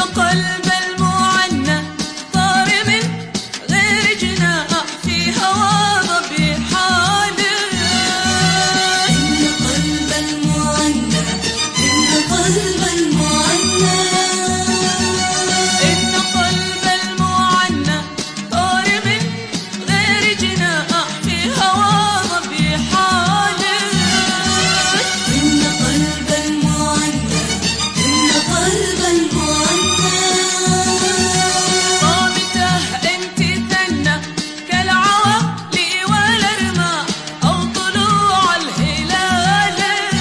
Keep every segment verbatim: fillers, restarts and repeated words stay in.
قلب المعنى طار من غير جناح في هوى ضبي حاله. إن قلب المعنى إن قلب المعنى إن قلب المعنى طار من غير جناح في هوى ضبي حاله. إن قلب المعنى إن قلب المعنى صامته انت ثنى كالعوالي والرماح أو طلوع الهلال.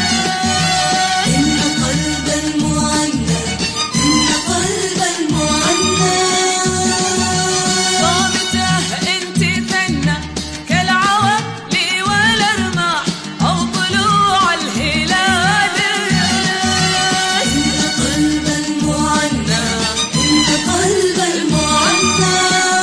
إن قلب المعنى إن قلب المعنى صامته انت ثنى كالعوالي والرماح أو طلوع الهلال. إن قلب المعنى إن قلب المعنى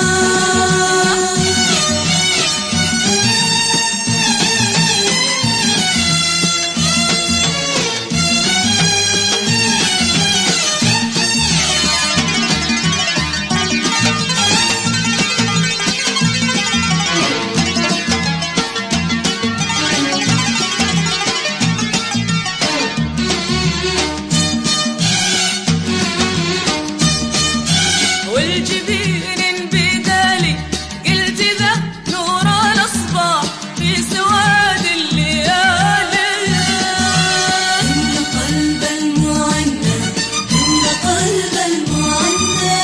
والجبين بدالي قلت ذا نور الأصباح في سواد الليالي. إن قلب المعنى إن قلب المعنى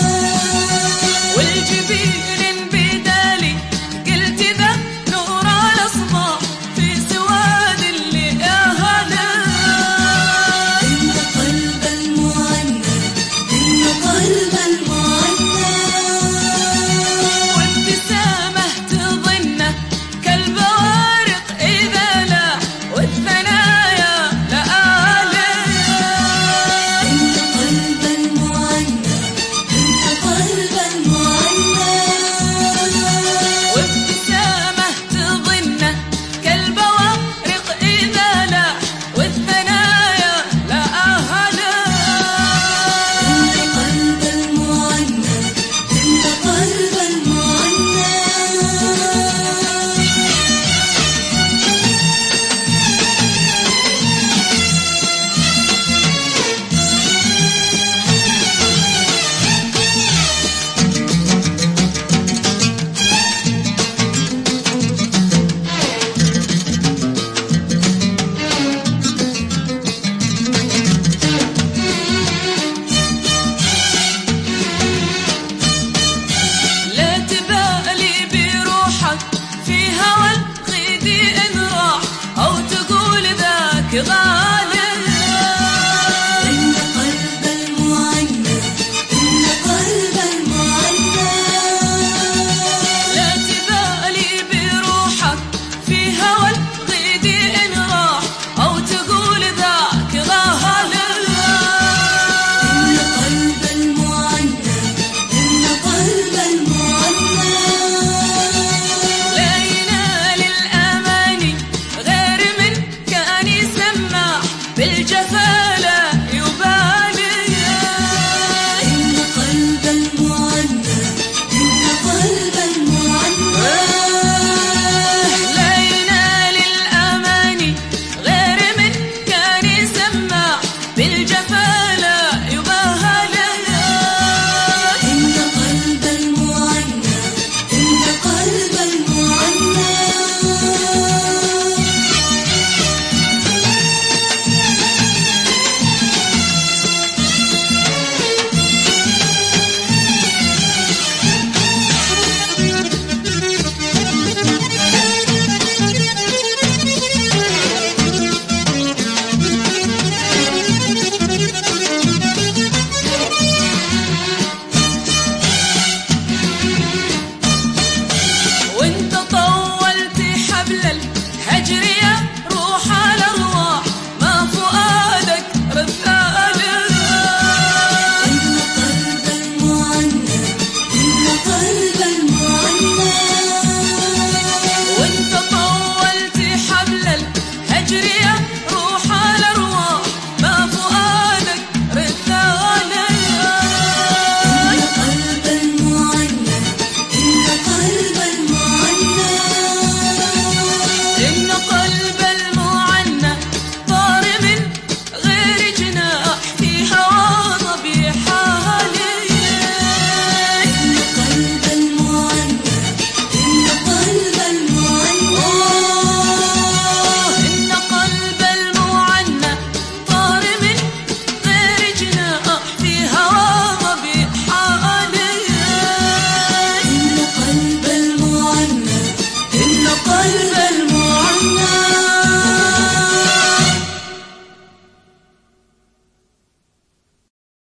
والجبين بدالي قلت ذا نور الأصباح في سواد الليالي. إن قلب المعنى إن قلب المعنى وابتسامة تظنه كالبوارق إذا لاح والثنايا لآله. إن قلب المعنى إن قلب المعنى وابتسامة تظنه كالبوارق إذا لاح والثنايا لآله. إن قلب المعنى إن قلب المعنى لا تبالي بروحك في هوى الغيد إن راح أو تقول ذاك غاب.